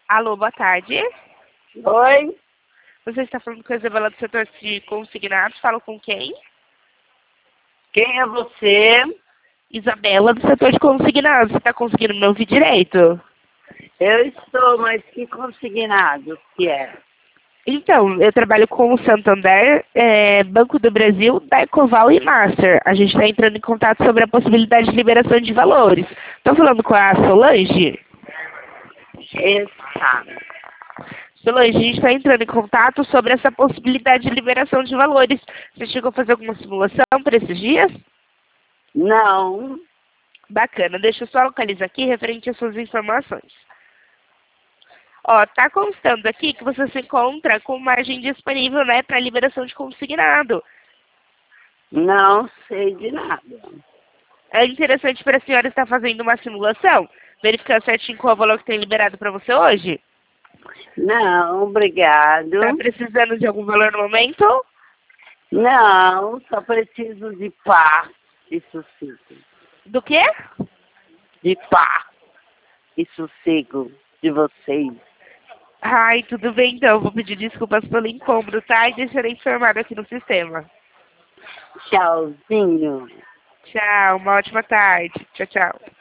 Alô, boa tarde. Oi, Você está falando com a Isabela do setor de consignados. Falo com quem? quem é você? Isabela do setor de consignados. Você está conseguindo me ouvir direito? Eu estou, mas que consignado que é? Então, eu trabalho com o Santander, Banco do Brasil, Daicoval e Master. A gente está entrando em contato sobre a possibilidade de liberação de valores. Estou falando com a Solange? Está. Solange, a gente está entrando em contato sobre essa possibilidade de liberação de valores. Você chegou a fazer alguma simulação para esses dias? Não, Bacana, deixa eu só localizar aqui referente às suas informações. Ó, tá constando aqui que você se encontra com margem disponível, né, para liberação de consignado. não sei de nada. É interessante para a senhora estar fazendo uma simulação, verificar certinho qual é o valor que tem liberado para você hoje. Não, obrigado. Tá precisando de algum valor no momento? Não, só preciso de paz e sossego. Do quê? De paz e sossego de vocês. Ai, tudo bem então, vou pedir desculpas pelo incômodo, tá? E deixarei informado aqui no sistema. Tchauzinho. Tchau, uma ótima tarde. Tchau, tchau.